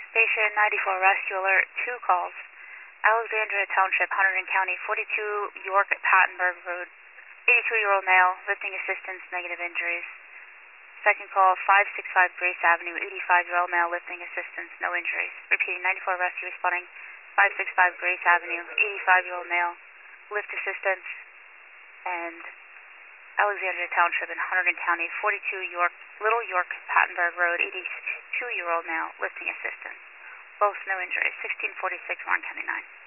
Station 94 Rescue Alert, 2 calls. Alexandria Township, Hunterdon County, 42 York Pattenberg Road. 82-year-old male, lifting assistance, negative injuries. Second call, 565 Grace Avenue, 85-year-old male, lifting assistance, no injuries. Repeating, 94 Rescue responding, 565 Grace Avenue, 85-year-old male, lift assistance, and Alexandria Township in Hunterdon County, 42 Little York Pattenberg Road, 82-year-old male, lifting assistance. Both no injuries, 1646 Warren County 9.